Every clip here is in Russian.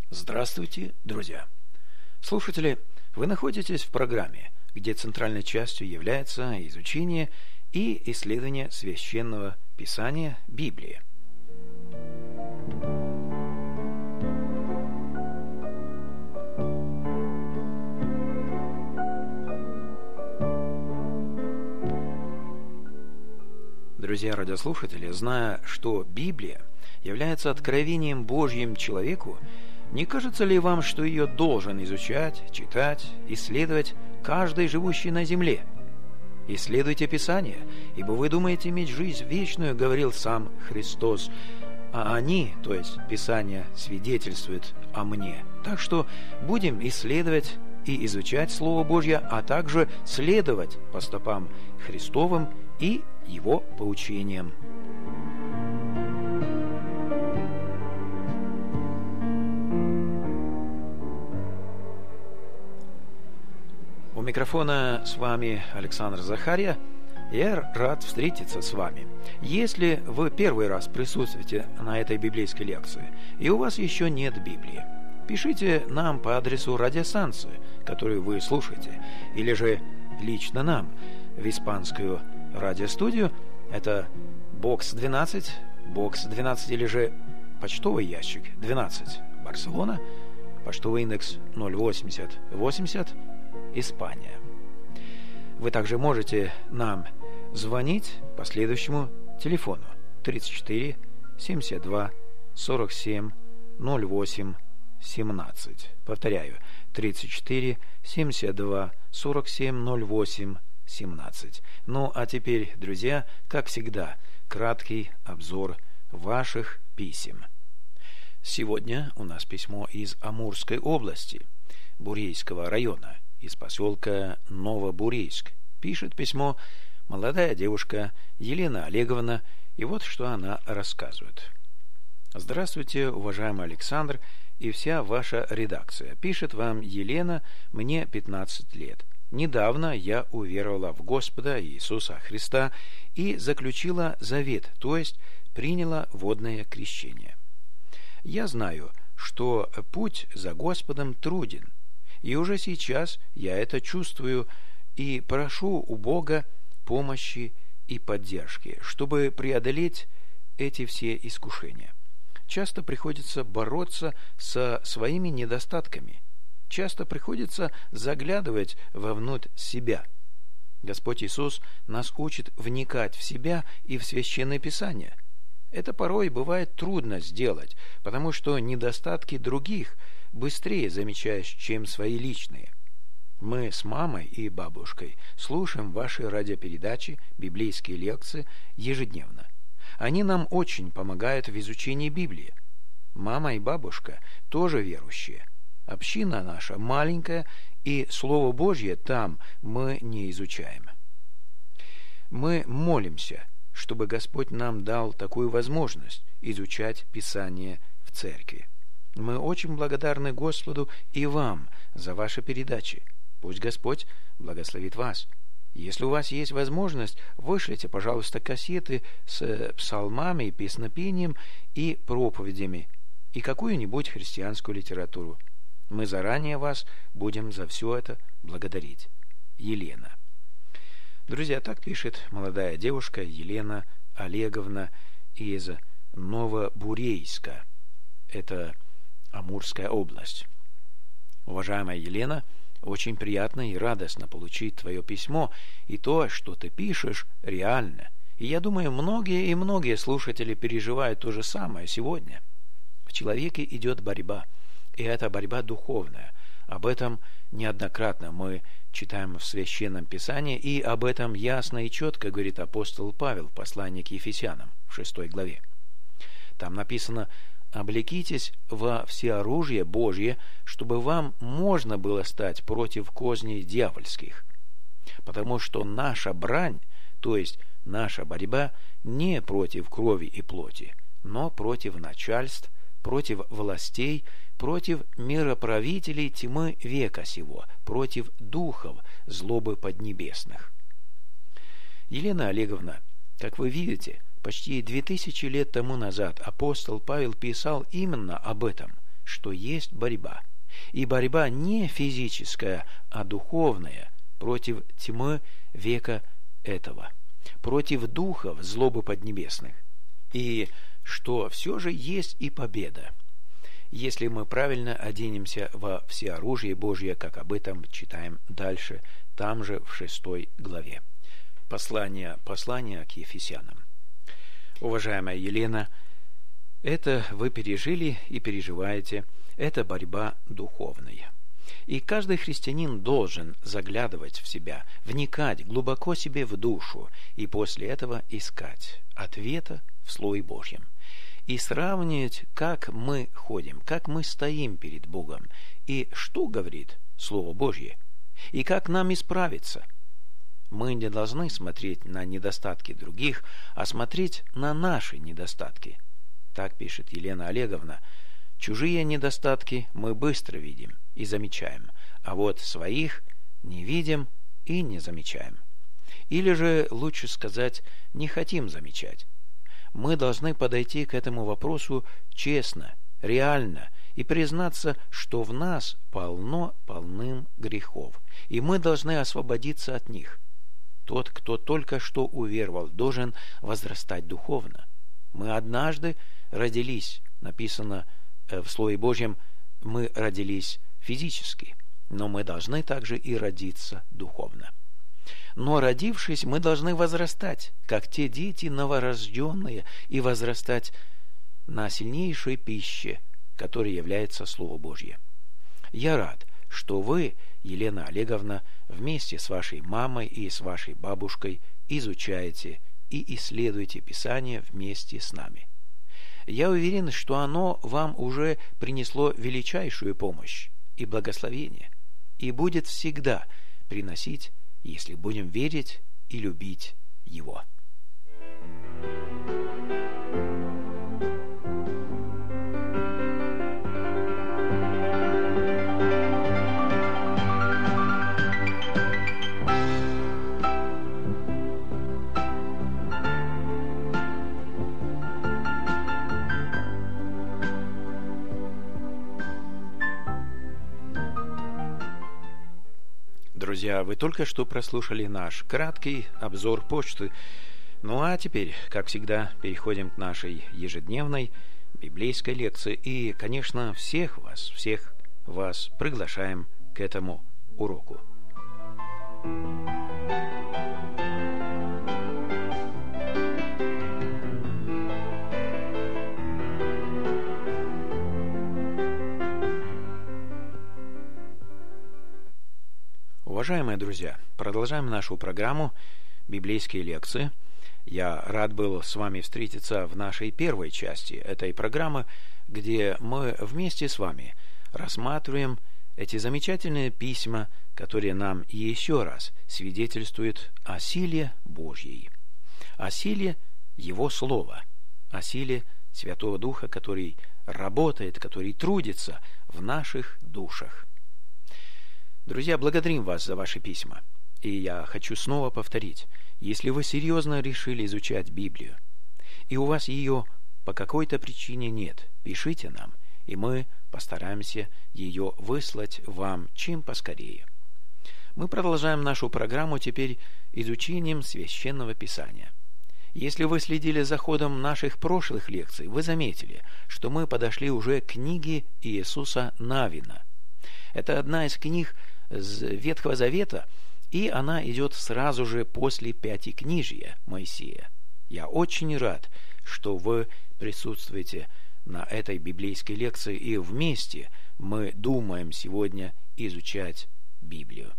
Здравствуйте, друзья! Слушатели, вы находитесь в программе, где центральной частью является изучение и исследование Священного Писания Библии. Друзья радиослушатели, зная, что Библия является откровением Божьим человеку, не кажется ли вам, что ее должен изучать, читать, исследовать каждый живущий на земле? Исследуйте Писание, ибо вы думаете иметь жизнь вечную, говорил сам Христос, а они, то есть Писание, свидетельствуют о мне. Так что будем исследовать и изучать Слово Божье, а также следовать по стопам Христовым и Его поучениям. У микрофона с вами Александр Захарья. Я рад встретиться с вами. Если вы первый раз присутствуете на этой библейской лекции, и у вас еще нет Библии, пишите нам по адресу радиостанции, которую вы слушаете, или же лично нам в испанскую радиостудию. Это бокс 12 или же почтовый ящик 12, Барселона, почтовый индекс 08080, Испания. Вы также можете нам звонить по следующему телефону 34 72 47 08 17. Повторяю, 34 72 47 08 17. Ну, а теперь, друзья, как всегда, краткий обзор ваших писем. Сегодня у нас письмо из Амурской области, Бурейского района, из поселка Новобурейск. Пишет письмо молодая девушка Елена Олеговна, и вот что она рассказывает. Здравствуйте, уважаемый Александр и вся ваша редакция. Пишет вам Елена, мне 15 лет. Недавно я уверовала в Господа Иисуса Христа и заключила завет, то есть приняла водное крещение. Я знаю, что путь за Господом труден, и уже сейчас я это чувствую и прошу у Бога помощи и поддержки, чтобы преодолеть эти все искушения. Часто приходится бороться со своими недостатками. Часто приходится заглядывать вовнутрь себя. Господь Иисус нас учит вникать в себя и в Священное Писание. Это порой бывает трудно сделать, потому что недостатки других быстрее замечаешь, чем свои личные. Мы с мамой и бабушкой слушаем ваши радиопередачи, библейские лекции ежедневно. Они нам очень помогают в изучении Библии. Мама и бабушка тоже верующие. Община наша маленькая, и Слово Божье там мы не изучаем. Мы молимся, чтобы Господь нам дал такую возможность изучать Писание в церкви. Мы очень благодарны Господу и вам за ваши передачи. Пусть Господь благословит вас. Если у вас есть возможность, вышлите, пожалуйста, кассеты с псалмами и песнопением и проповедями и какую-нибудь христианскую литературу. Мы заранее вас будем за все это благодарить. Елена. Друзья, так пишет молодая девушка Елена Олеговна из Новобурейска. Это Амурская область. Уважаемая Елена, очень приятно и радостно получить твое письмо, и то, что ты пишешь, реально. И я думаю, многие слушатели переживают то же самое сегодня. В человеке идет борьба, и это борьба духовная. Об этом неоднократно мы читаем в Священном Писании, и об этом ясно и четко говорит апостол Павел в послании к Ефесянам в 6 главе. Там написано: «Облекитесь во всеоружие Божье, чтобы вам можно было стать против козней дьявольских. Потому что наша брань, то есть наша борьба, не против крови и плоти, но против начальств, против властей, против мироправителей тьмы века сего, против духов злобы поднебесных». Елена Олеговна, как вы видите, почти 2000 лет тому назад апостол Павел писал именно об этом, что есть борьба. И борьба не физическая, а духовная, против тьмы века этого, против духов злобы поднебесных. И что все же есть и победа, если мы правильно оденемся во всеоружие Божье, как об этом читаем дальше, там же в 6 главе. Послание к Ефесянам. Уважаемая Елена, это вы пережили и переживаете, это борьба духовная. И каждый христианин должен заглядывать в себя, вникать глубоко себе в душу и после этого искать ответа в Слове Божьем. И сравнивать, как мы ходим, как мы стоим перед Богом, и что говорит Слово Божье, и как нам исправиться. Мы не должны смотреть на недостатки других, а смотреть на наши недостатки. Так пишет Елена Олеговна. Чужие недостатки мы быстро видим и замечаем, а вот своих не видим и не замечаем. Или же, лучше сказать, не хотим замечать. Мы должны подойти к этому вопросу честно, реально и признаться, что в нас полным грехов, и мы должны освободиться от них. Тот, кто только что уверовал, должен возрастать духовно. Мы однажды родились, написано в Слове Божьем, мы родились физически, но мы должны также и родиться духовно. Но родившись, мы должны возрастать, как те дети новорожденные, и возрастать на сильнейшей пище, которой является Слово Божье. Я рад, что вы, Елена Олеговна, вместе с вашей мамой и с вашей бабушкой изучаете и исследуете Писание вместе с нами. Я уверен, что оно вам уже принесло величайшую помощь и благословение, и будет всегда приносить, если будем верить и любить Его. Друзья, вы только что прослушали наш краткий обзор почты. Ну а теперь, как всегда, переходим к нашей ежедневной библейской лекции. И, конечно, всех вас приглашаем к этому уроку. Уважаемые друзья, продолжаем нашу программу «Библейские лекции». Я рад был с вами встретиться в нашей первой части этой программы, где мы вместе с вами рассматриваем эти замечательные письма, которые нам еще раз свидетельствуют о силе Божьей, о силе Его Слова, о силе Святого Духа, который работает, который трудится в наших душах. Друзья, благодарим вас за ваши письма. И я хочу снова повторить, если вы серьезно решили изучать Библию, и у вас ее по какой-то причине нет, пишите нам, и мы постараемся ее выслать вам чем поскорее. Мы продолжаем нашу программу теперь изучением Священного Писания. Если вы следили за ходом наших прошлых лекций, вы заметили, что мы подошли уже к книге Иисуса Навина. Это одна из книг Ветхого Завета, и она идет сразу же после Пятикнижия Моисея. Я очень рад, что вы присутствуете на этой библейской лекции, и вместе мы думаем сегодня изучать Библию.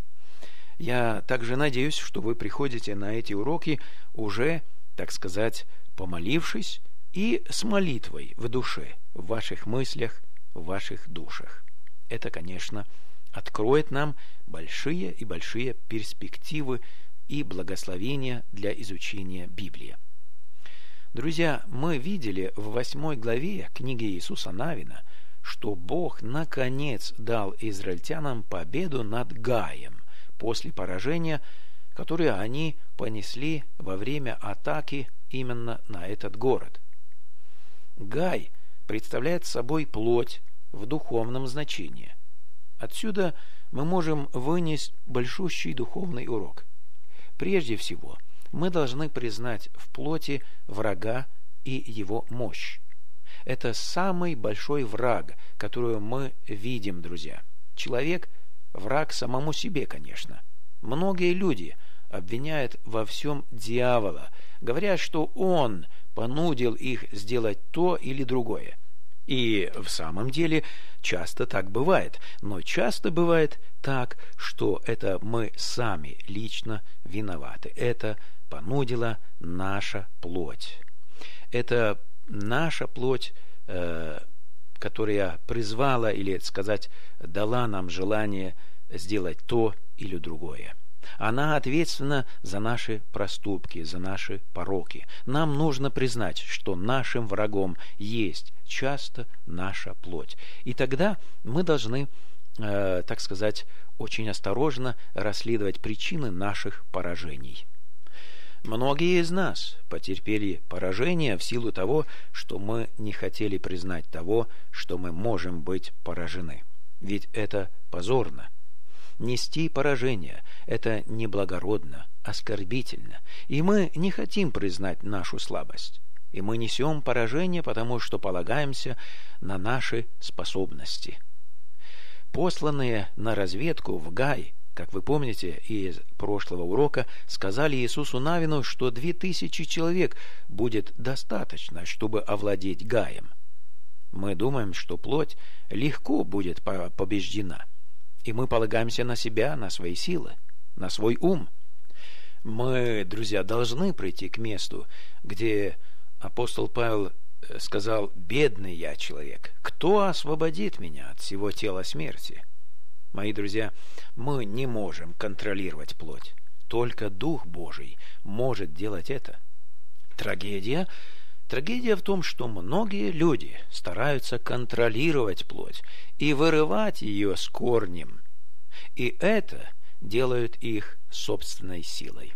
Я также надеюсь, что вы приходите на эти уроки уже, так сказать, помолившись и с молитвой в душе, в ваших мыслях, в ваших душах. Это, конечно, откроет нам большие и большие перспективы и благословения для изучения Библии. Друзья, мы видели в 8 главе книги Иисуса Навина, что Бог наконец дал израильтянам победу над Гаем после поражения, которое они понесли во время атаки именно на этот город. Гай представляет собой плоть, в духовном значении. Отсюда мы можем вынести большущий духовный урок. Прежде всего, мы должны признать в плоти врага и его мощь. Это самый большой враг, которого мы видим, друзья. Человек – враг самому себе, конечно. Многие люди обвиняют во всем дьявола, говоря, что он понудил их сделать то или другое. И в самом деле часто так бывает, но часто бывает так, что это мы сами лично виноваты. Это понудила наша плоть. Это наша плоть, которая призвала, или сказать, дала нам желание сделать то или другое. Она ответственна за наши проступки, за наши пороки. Нам нужно признать, что нашим врагом есть часто наша плоть. И тогда мы должны, так сказать, очень осторожно расследовать причины наших поражений. Многие из нас потерпели поражение в силу того, что мы не хотели признать того, что мы можем быть поражены. Ведь это позорно. Нести поражение – это неблагородно, оскорбительно, и мы не хотим признать нашу слабость. И мы несем поражение, потому что полагаемся на наши способности. Посланные на разведку в Гай, как вы помните из прошлого урока, сказали Иисусу Навину, что 2000 человек будет достаточно, чтобы овладеть Гаем. Мы думаем, что плоть легко будет побеждена. И мы полагаемся на себя, на свои силы, на свой ум. Мы, друзья, должны прийти к месту, где апостол Павел сказал: «Бедный я человек, кто освободит меня от всего тела смерти?» Мои друзья, мы не можем контролировать плоть. Только Дух Божий может делать это. Трагедия в том, что многие люди стараются контролировать плоть и вырывать ее с корнем. И это делают их собственной силой.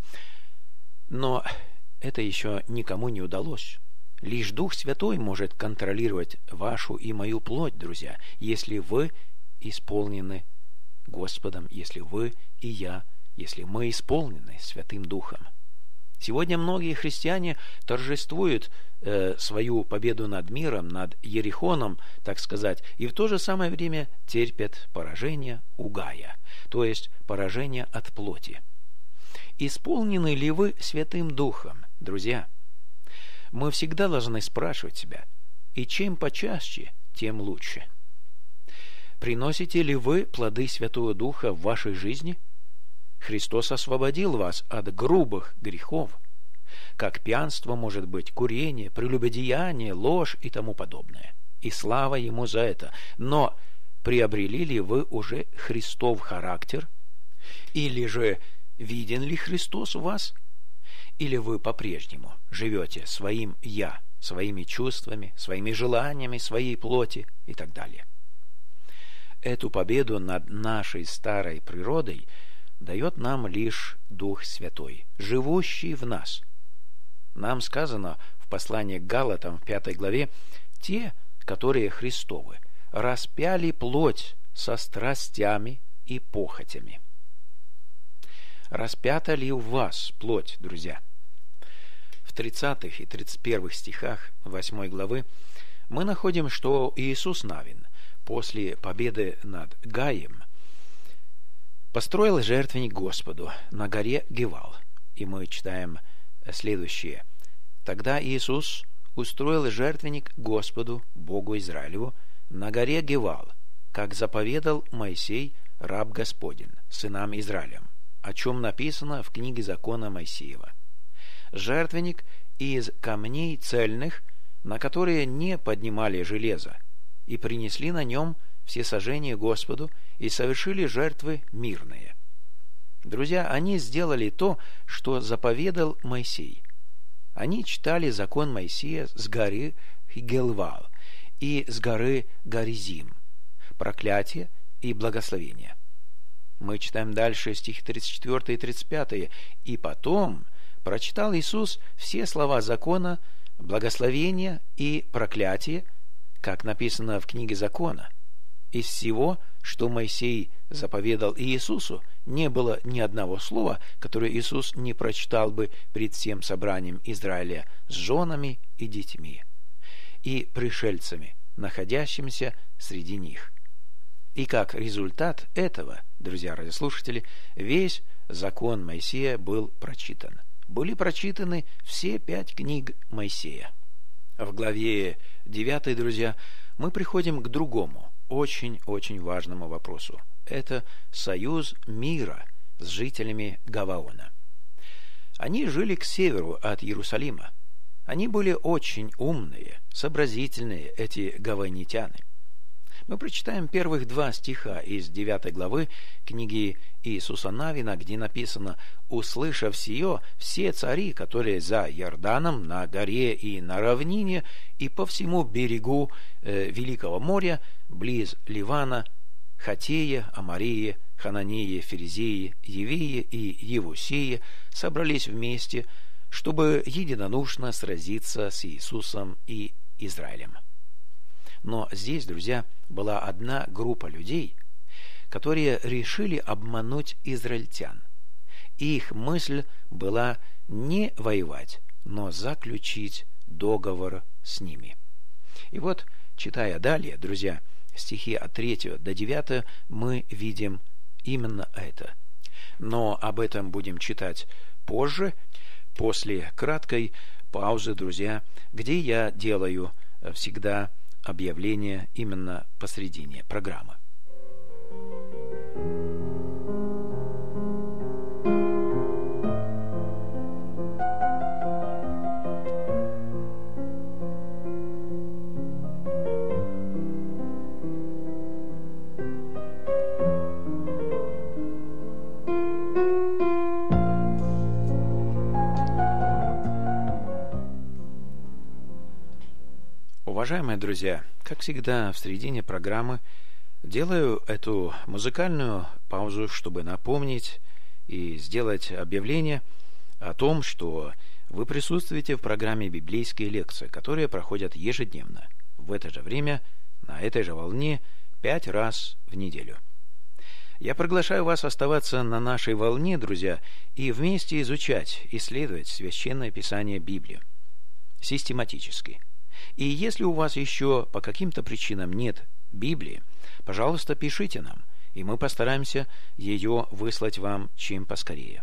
Но это еще никому не удалось. Лишь Дух Святой может контролировать вашу и мою плоть, друзья, если вы исполнены Господом, если вы и я, если мы исполнены Святым Духом. Сегодня многие христиане торжествуют свою победу над миром, над Ерихоном, так сказать, и в то же самое время терпят поражение у Гая, то есть поражение от плоти. Исполнены ли вы Святым Духом, друзья? Мы всегда должны спрашивать себя, и чем почаще, тем лучше. Приносите ли вы плоды Святого Духа в вашей жизни? Христос освободил вас от грубых грехов, как пьянство, может быть, курение, прелюбодеяние, ложь и тому подобное. И слава Ему за это. Но приобрели ли вы уже Христов характер? Или же виден ли Христос в вас? Или вы по-прежнему живете своим «я», своими чувствами, своими желаниями, своей плоти и так далее? Эту победу над нашей старой природой дает нам лишь Дух Святой, живущий в нас. Нам сказано в послании к Галатам в 5 главе: «Те, которые Христовы, распяли плоть со страстями и похотями». Распята ли у вас плоть, друзья? В 30 и 31 стихах 8 главы мы находим, что Иисус Навин после победы над Гаем построил жертвенник Господу на горе Гевал. И мы читаем следующее: «Тогда Иисус устроил жертвенник Господу, Богу Израилеву, на горе Гевал, как заповедал Моисей, раб Господень, сынам Израилем, о чем написано в книге закона Моисеева. Жертвенник из камней цельных, на которые не поднимали железо, и принесли на нем всесожжение Господу и совершили жертвы мирные». Друзья, они сделали то, что заповедал Моисей. Они читали закон Моисея с горы Гилгал и с горы Горизим, проклятие и благословение. Мы читаем дальше стихи 34 и 35. «И потом прочитал Иисус все слова закона, благословения и проклятия, как написано в книге Закона. Из всего, что Моисей заповедал Иисусу, не было ни одного слова, которое Иисус не прочитал бы пред всем собранием Израиля с женами и детьми, и пришельцами, находящимися среди них. И как результат этого, друзья радиослушатели, весь закон Моисея был прочитан. Были прочитаны все 5 книг Моисея. В главе 9, друзья, мы приходим к другому, очень-очень важному вопросу. Это союз мира с жителями Гаваона. Они жили к северу от Иерусалима. Они были очень умные, сообразительные, эти гаваонитяне. Мы прочитаем первых 2 стиха из 9 главы книги Иисуса Навина, где написано: «Услышав сие, все цари, которые за Иорданом, на горе и на равнине, и по всему берегу Великого моря, близ Ливана, Хатея, Амария, Хананея, Ферезея, Евея и Евусея, собрались вместе, чтобы единодушно сразиться с Иисусом и Израилем». Но здесь, друзья, была одна группа людей, которые решили обмануть израильтян. Их мысль была не воевать, но заключить договор с ними. И вот, читая далее, друзья, стихи от 3 до 9, мы видим именно это. Но об этом будем читать позже, после краткой паузы, друзья, где я делаю всегда объявление именно посредине программы. Уважаемые друзья, как всегда в середине программы делаю эту музыкальную паузу, чтобы напомнить и сделать объявление о том, что вы присутствуете в программе «Библейские лекции», которые проходят ежедневно, в это же время, на этой же волне, 5 раз в неделю. Я приглашаю вас оставаться на нашей волне, друзья, и вместе изучать, исследовать Священное Писание Библии систематически. И если у вас еще по каким-то причинам нет Библии, пожалуйста, пишите нам, и мы постараемся ее выслать вам чем поскорее.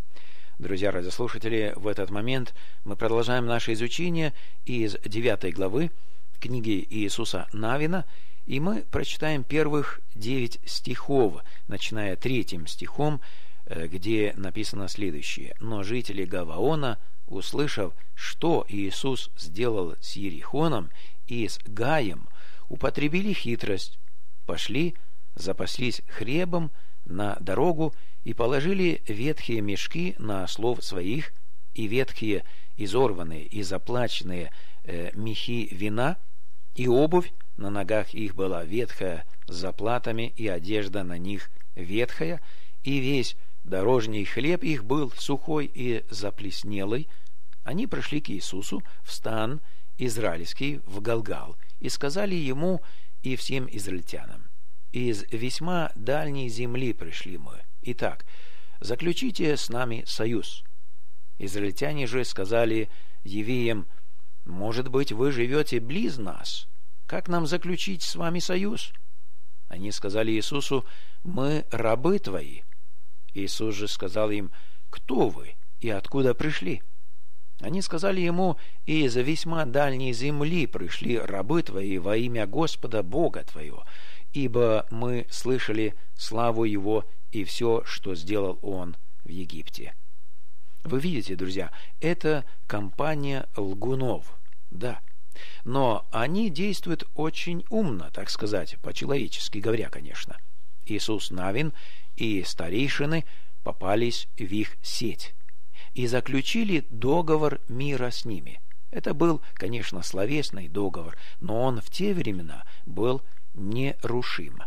Друзья радиослушатели, в этот момент мы продолжаем наше изучение из 9 главы книги Иисуса Навина, и мы прочитаем первых 9 стихов, начиная 3 стихом, где написано следующее: «Но жители Гаваона, услышав, что Иисус сделал с Иерихоном и с Гаем, употребили хитрость, пошли, запаслись хлебом на дорогу и положили ветхие мешки на ослов своих и ветхие, изорванные и заплаченные мехи вина, и обувь на ногах их была ветхая с заплатами, и одежда на них ветхая, и весь дорожний хлеб их был сухой и заплеснелый. Они пришли к Иисусу в стан израильский в Галгал и сказали ему и всем израильтянам: из весьма дальней земли пришли мы. Итак, заключите с нами союз. Израильтяне же сказали евеям: может быть, вы живете близ нас? Как нам заключить с вами союз? Они сказали Иисусу: мы рабы твои. Иисус же сказал им: кто вы и откуда пришли? Они сказали ему: из весьма дальней земли пришли рабы твои во имя Господа Бога твоего, ибо мы слышали славу Его и все, что сделал Он в Египте. Вы видите, друзья, это компания лгунов, да. Но они действуют очень умно, так сказать, по-человечески говоря, конечно. Иисус Навин и старейшины попались в их сеть и заключили договор мира с ними. Это был, конечно, словесный договор, но он в те времена был нерушим.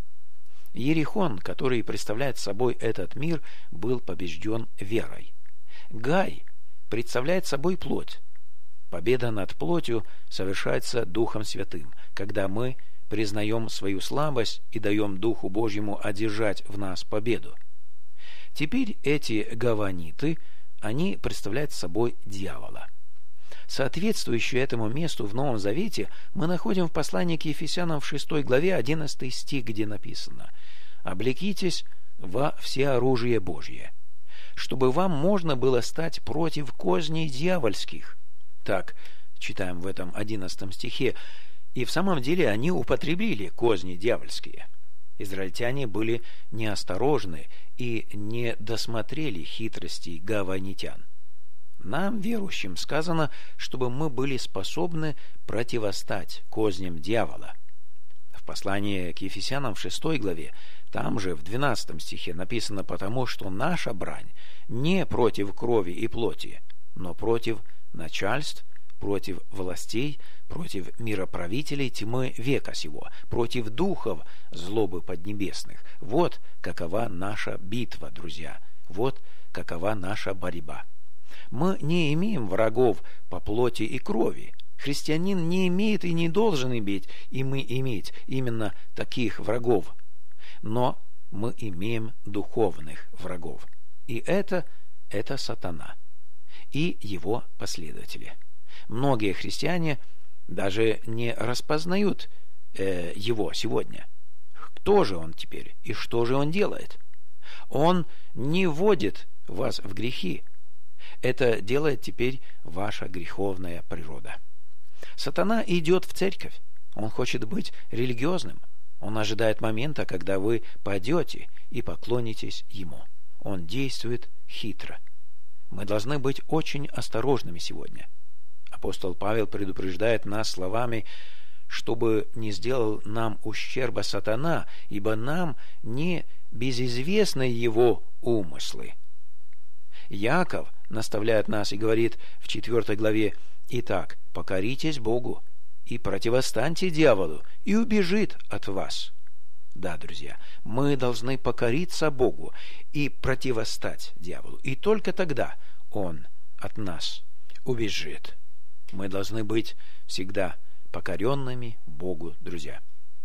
Иерихон, который представляет собой этот мир, был побежден верой. Гай представляет собой плоть. Победа над плотью совершается Духом Святым, когда мы признаем свою слабость и даем Духу Божьему одержать в нас победу. Теперь эти гаваниты, они представляют собой дьявола. Соответствующее этому месту в Новом Завете мы находим в послании к Ефесянам в 6 главе 11 стих, где написано: «Облекитесь во всеоружие Божье, чтобы вам можно было стать против козней дьявольских». Так читаем в этом 11 стихе. И в самом деле они употребили козни дьявольские. Израильтяне были неосторожны и не досмотрели хитростей гаванитян. Нам, верующим, сказано, чтобы мы были способны противостать козням дьявола. В послании к Ефесянам в 6 главе, там же в 12 стихе написано: «Потому что наша брань не против крови и плоти, но против начальств, против властей, против мироправителей тьмы века сего, против духов злобы поднебесных». Вот какова наша битва, друзья. Вот какова наша борьба. Мы не имеем врагов по плоти и крови. Христианин не имеет и не должен иметь именно таких врагов. Но мы имеем духовных врагов. И это сатана и его последователи. Многие христиане даже не распознают его сегодня. Кто же он теперь и что же он делает? Он не вводит вас в грехи. Это делает теперь ваша греховная природа. Сатана идет в церковь. Он хочет быть религиозным. Он ожидает момента, когда вы пойдете и поклонитесь ему. Он действует хитро. Мы должны быть очень осторожными сегодня. Апостол Павел предупреждает нас словами: чтобы не сделал нам ущерба сатана, ибо нам не безизвестны его умыслы. Яков наставляет нас и говорит в 4 главе: «Итак, покоритесь Богу и противостаньте дьяволу, и убежит от вас». Да, друзья, мы должны покориться Богу и противостать дьяволу, и только тогда он от нас убежит. Мы должны быть всегда покоренными Богу, друзья.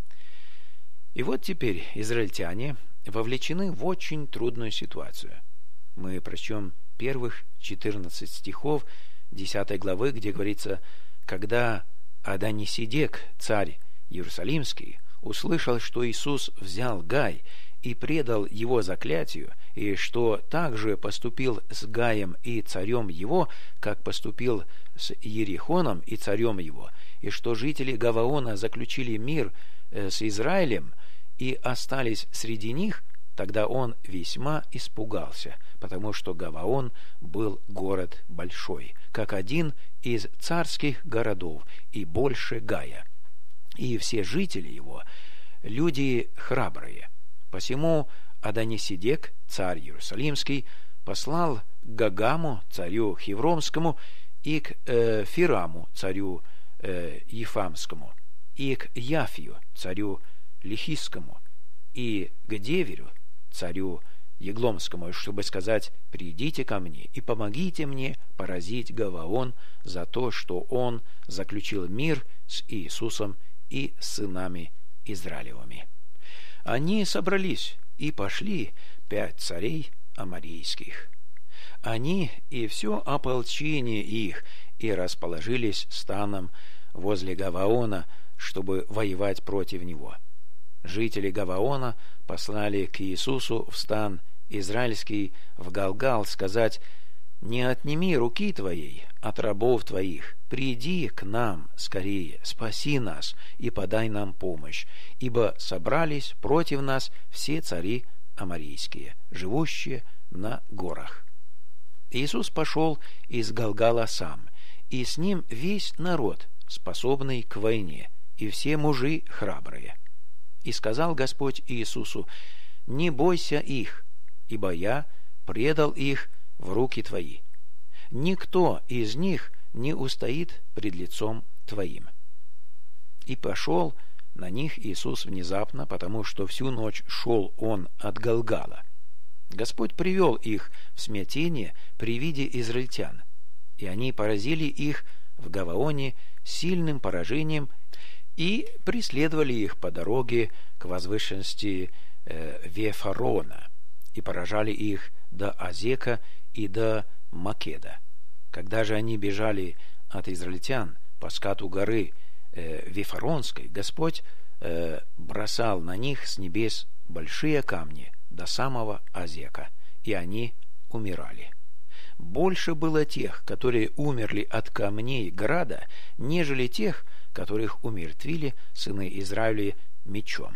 И вот теперь израильтяне вовлечены в очень трудную ситуацию. Мы прочтем первых 14 стихов 10 главы, где говорится: «Когда Адониседек, царь Иерусалимский, услышал, что Иисус взял Гай и предал его заклятию, и что также поступил с Гаем и царем его, как поступил с Иерихоном и царем его, и что жители Гаваона заключили мир с Израилем и остались среди них, тогда он весьма испугался, потому что Гаваон был город большой, как один из царских городов, и больше Гая. И все жители его – люди храбрые. Посему Адониседек, царь Иерусалимский, послал к Гагаму, царю Хевромскому, и к Фираму, царю Ефамскому, и к Яфию, царю Лихийскому, и к Деверю, царю Егломскому, чтобы сказать: «Придите ко мне и помогите мне поразить Гаваон за то, что он заключил мир с Иисусом и сынами Израилевыми». Они собрались и пошли 5 царей аморейских. Они и все ополчение их и расположились станом возле Гаваона, чтобы воевать против него. Жители Гаваона послали к Иисусу в стан израильский в Галгал сказать: «Не отними руки твоей от рабов твоих, приди к нам скорее, спаси нас и подай нам помощь, ибо собрались против нас все цари аморейские, живущие на горах». Иисус пошел из Галгала сам, и с ним весь народ, способный к войне, и все мужи храбрые. И сказал Господь Иисусу: «Не бойся их, ибо я предал их в руки твои. Никто из них не устоит пред лицом твоим». И пошел на них Иисус внезапно, потому что всю ночь шел он от Галгала. Господь привел их в смятение при виде израильтян, и они поразили их в Гаваоне сильным поражением и преследовали их по дороге к возвышенности Вефарона и поражали их до Азека и до Македа. Когда же они бежали от израильтян по скату горы Вефаронской, Господь бросал на них с небес большие камни до самого Азека, и они умирали. Больше было тех, которые умерли от камней града, нежели тех, которых умертвили сыны Израиля мечом.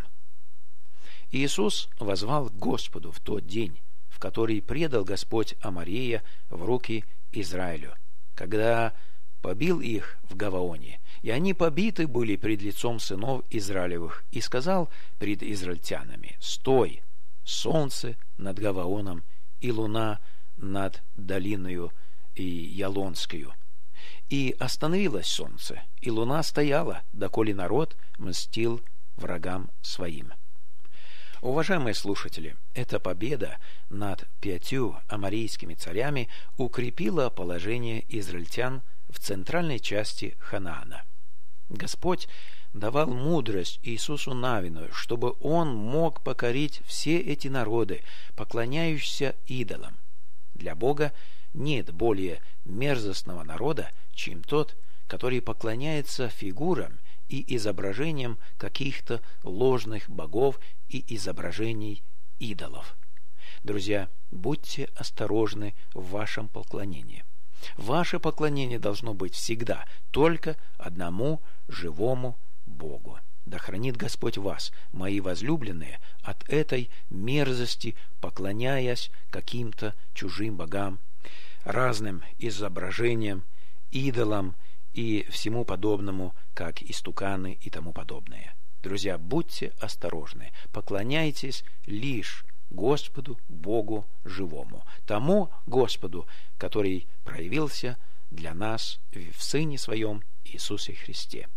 Иисус воззвал к Господу в тот день, в который предал Господь Аморея в руки Израилю, когда побил их в Гаваоне, и они побиты были пред лицом сынов Израилевых, и сказал пред израильтянами: «Стой, солнце над Гаваоном и луна над долиною и Ялонскою». И остановилось солнце, и луна стояла, доколе народ мстил врагам своим. Уважаемые слушатели, эта победа над 5 аморейскими царями укрепила положение израильтян в центральной части Ханаана. Господь давал мудрость Иисусу Навину, чтобы он мог покорить все эти народы, поклоняющиеся идолам. Для Бога нет более мерзостного народа, чем тот, который поклоняется фигурам и изображениям каких-то ложных богов и изображений идолов. Друзья, будьте осторожны в вашем поклонении. Ваше поклонение должно быть всегда только одному живому Богу. Да хранит Господь вас, мои возлюбленные, от этой мерзости, поклоняясь каким-то чужим богам, разным изображениям, идолам и всему подобному, как истуканы и тому подобное. Друзья, будьте осторожны, поклоняйтесь лишь Господу Богу живому, тому Господу, который проявился для нас в Сыне Своем Иисусе Христе.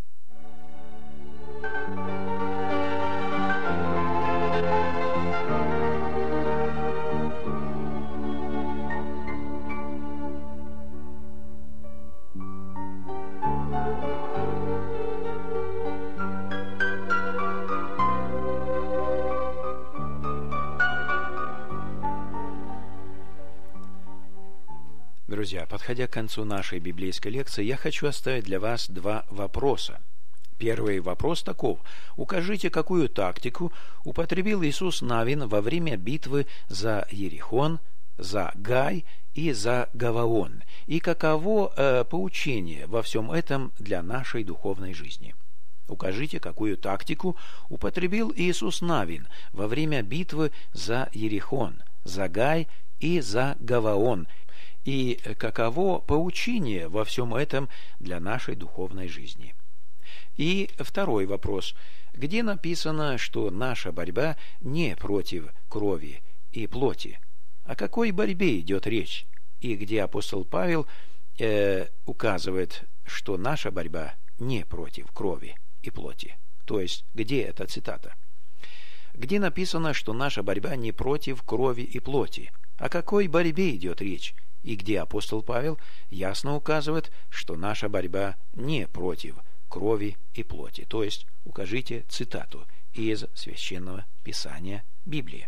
Друзья, подходя к концу нашей библейской лекции, я хочу оставить для вас 2 вопроса. Первый вопрос таков: укажите, какую тактику употребил Иисус Навин во время битвы за Иерихон, за Гай и за Гаваон, и каково поучение во всем этом для нашей духовной жизни. Укажите, какую тактику употребил Иисус Навин во время битвы за Иерихон, за Гай и за Гаваон, и каково поучение во всем этом для нашей духовной жизни. И второй вопрос: где написано, что наша борьба не против крови и плоти? О какой борьбе идет речь? И где апостол Павел указывает, что наша борьба не против крови и плоти? То есть, где эта цитата? Где написано, что наша борьба не против крови и плоти? О какой борьбе идет речь? И где апостол Павел ясно указывает, что наша борьба не против крови и плоти? То есть, укажите цитату из Священного Писания Библии.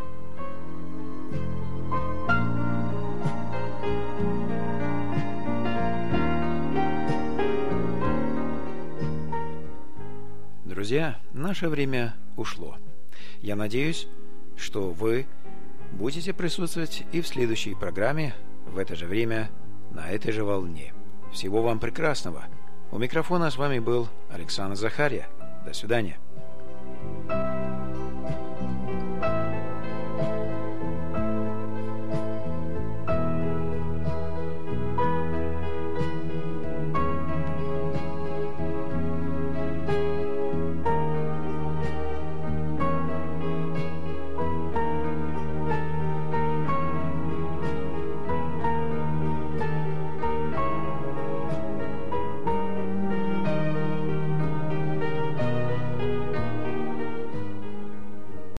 Друзья, наше время ушло. Я надеюсь, что вы будете присутствовать и в следующей программе в это же время, на этой же волне. Всего вам прекрасного. У микрофона с вами был Александр Захария. До свидания.